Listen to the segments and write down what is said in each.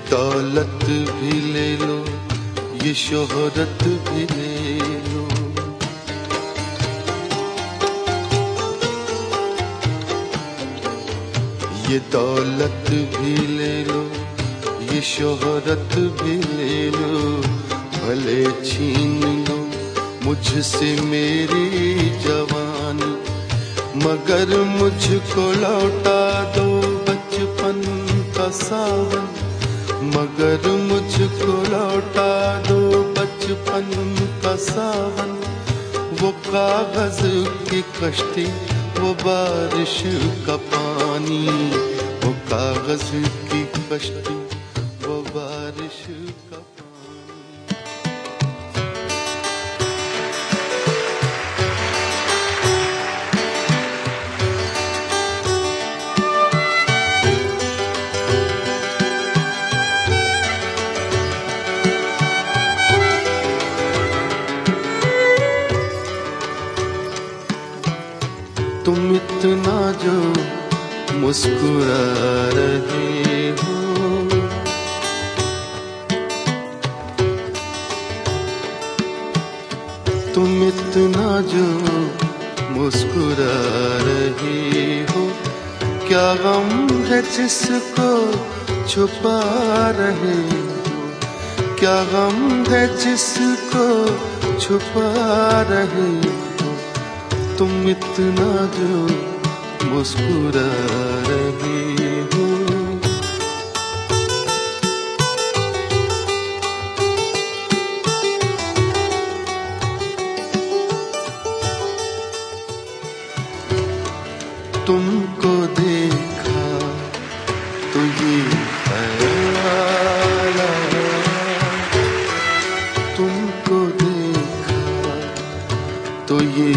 दौलत भी ले लो, ये शोहरत भी ले लो। ये दौलत भी ले लो, ये शोहरत भी ले लो, भले छीन लो मुझसे मेरी जवानी, मगर मुझको लौटा दो बचपन का सावन, मगर मुझको लौटा दो बचपन का सावन। वो कागज की कश्ती, वो बारिश का पानी, वो कागज की कश्ती, वो बारिश का पानी। तुम इतना जो मुस्कुरा रहे हो, तुम इतना जो मुस्कुरा रहे हो, क्या गम है जिसको छुपा रहे हो, क्या गम है जिसको छुपा रहे हो। तुम इतना जो मुस्कुरा रहे हो। तुमको देखा तो ये ख्याल आया, तुमको देखा तो ये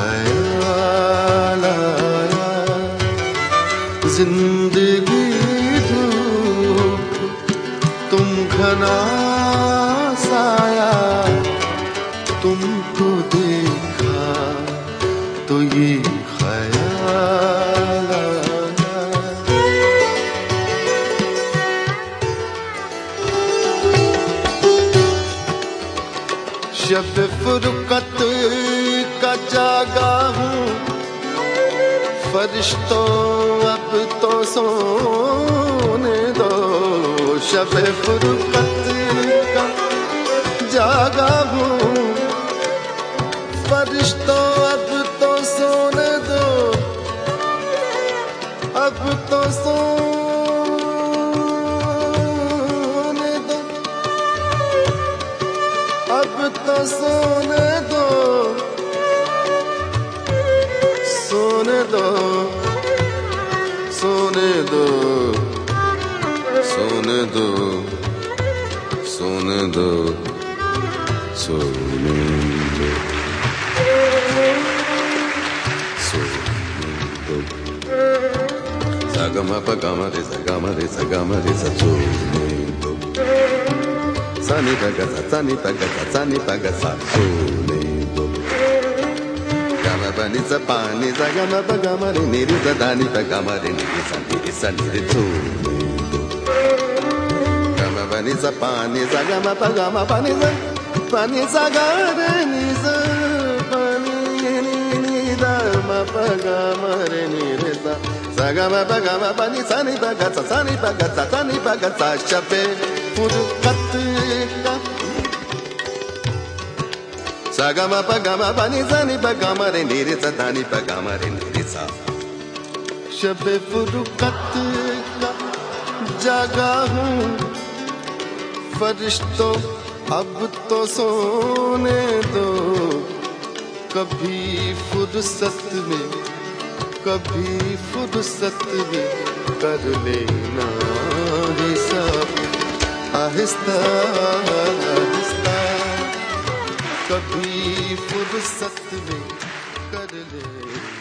ख्याल आया, जिंदगी धूप तुम घना साया, तुमको देखा तो ये ख्याल आया। शब फुरकत का जागा हूँ, फरिश्तों अब तो सोने दो। शब फुरकत का जागा हूँ, फरिश्तों अब तो सोने दो, अब तो सोने दो, अब तो सोने दो, सोने दो, सोने दो, सोने दो, सोने दो, सोने दो, सोने दो। सागमा पगामा रे सागमा रे सागमा रे सा सोने दो। सानी पगा सा सानी पगा सा सानी पगा सा सोने दो। गामा बनी सा पानी सा गामा पगामा रे नीरी सा दानी पगामा रे नीरी सा नीरी सोने दो। गामा बनी सा पानी सा गामा पगामा पानी सा गा रे नी सा पानी नी दा मा पगामा रे नीरी सा सागमा पगामा पानी सानी पगा सा सानी पगा सा सानी पगा सा। शबे फुरकत का सागमा पगामा पानी सानी पगामा रे नीरी सा दानी पगामा रे नीरी सा। शबे फुरकत का जागा हूँ, फरिश्तों अब तो सोने दो। कभी फुर्सत में, कभी फुर्सत में कर लेना हिसाब, आहिस्ता आहिस्ता। कभी फुर्सत में कर लेना।